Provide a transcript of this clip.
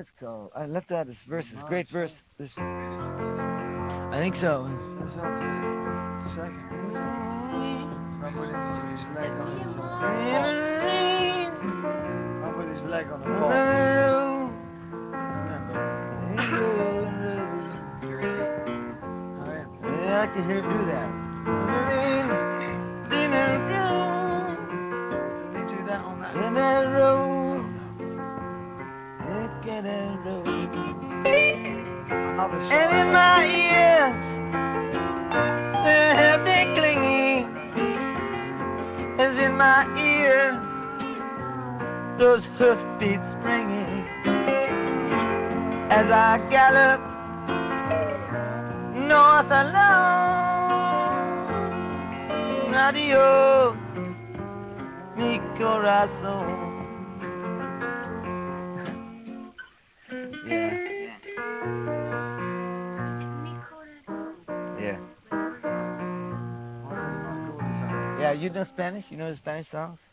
it's called. I left out this verse. It's a great verse. This, I think so. That's up the second. Run with his leg on his Run with his leg on the ball. I like to hear him do that. Did he do that on that? In that road, Another side. and in my ears, the heavy clinging is in my ear. Those hoofbeats ringing as I gallop north alone. Adios, mi corazón. Yeah. Yeah. Why does he not call the same? Yeah, you know Spanish? You know the Spanish songs?